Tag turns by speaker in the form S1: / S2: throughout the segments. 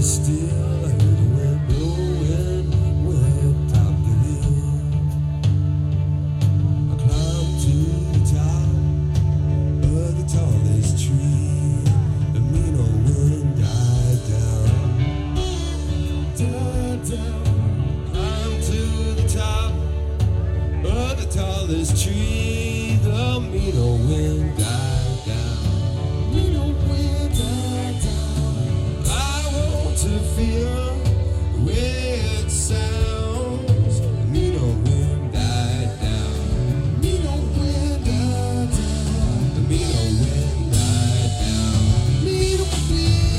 S1: still, I hear the wind blowing when top of the hill. I climb to the top of the tallest tree. The mean old wind died down, died down. Climb to the top of the tallest tree. The mean old wind died down, mean old wind died down. I want to feel the way it sounds. The mean old wind died down, mean old wind died down. The mean old wind died down, mean old wind.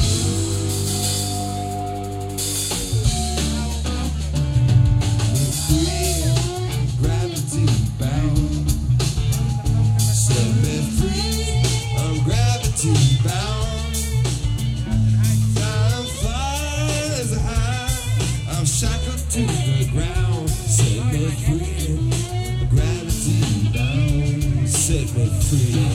S1: Free, gravity bound. Set me free, I'm gravity bound. Flying far as high, I'm shackled to the ground. Set me free, gravity bound. Set me free.